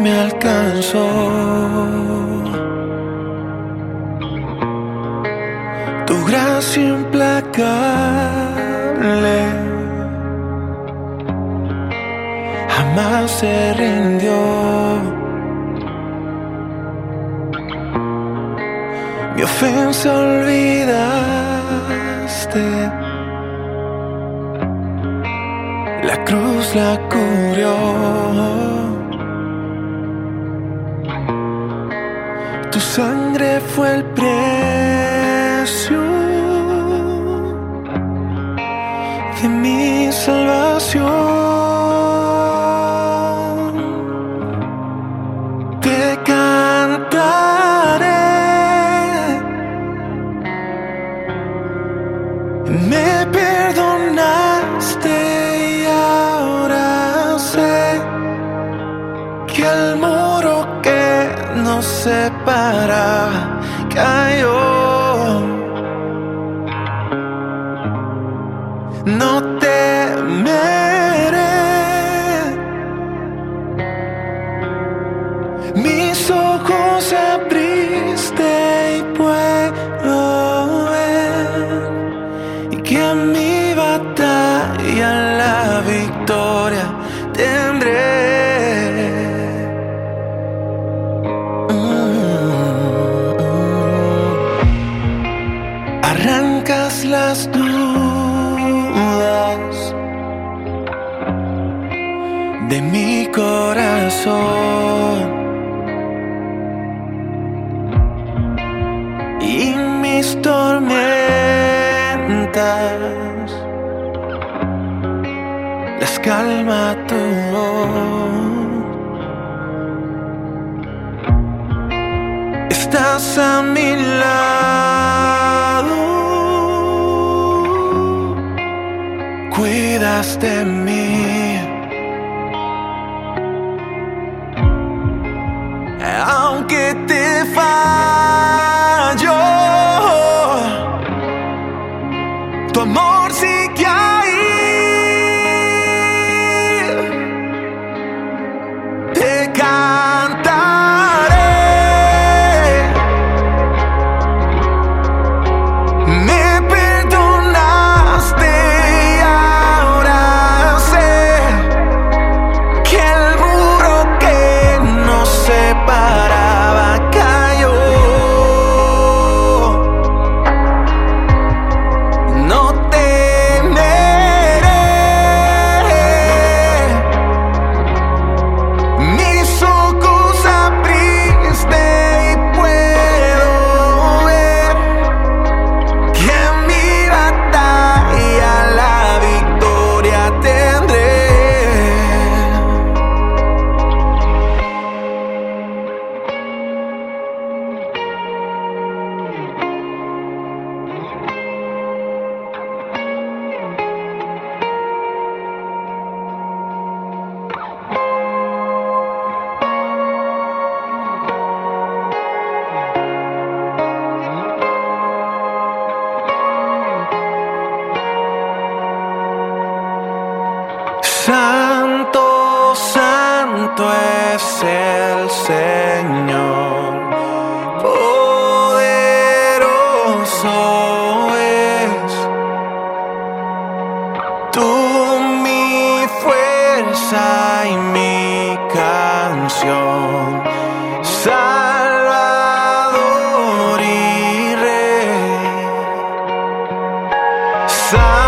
me alcanzó. Tu gracia implacable jamás se rindió. Mi ofensa olvidaste, la cruz la cubrió. Tu sangre fue el precio de mi salvación. Te cantaré, me perdonaste y ahora sé que el muro que nos separa cayó. No temeré, mis ojos abriste y puedo ver, y que en mi batalla la victoria tendré. Arrancas las dudas de mi corazón y mis tormentas las calma tu voz. Estás a mi lado, cuidas de mí, aunque te fallo, tu amor sigue ahí. Te cantaré, me perdonaste y ahora sé que el muro que nos separaba cayó. No temeré, mis ojos abriste y puedo ver que en mi batalla la victoria tendré. Santo, santo es el Señor, poderoso es. Tú mi fuerza y mi canción, Salvador y Rey.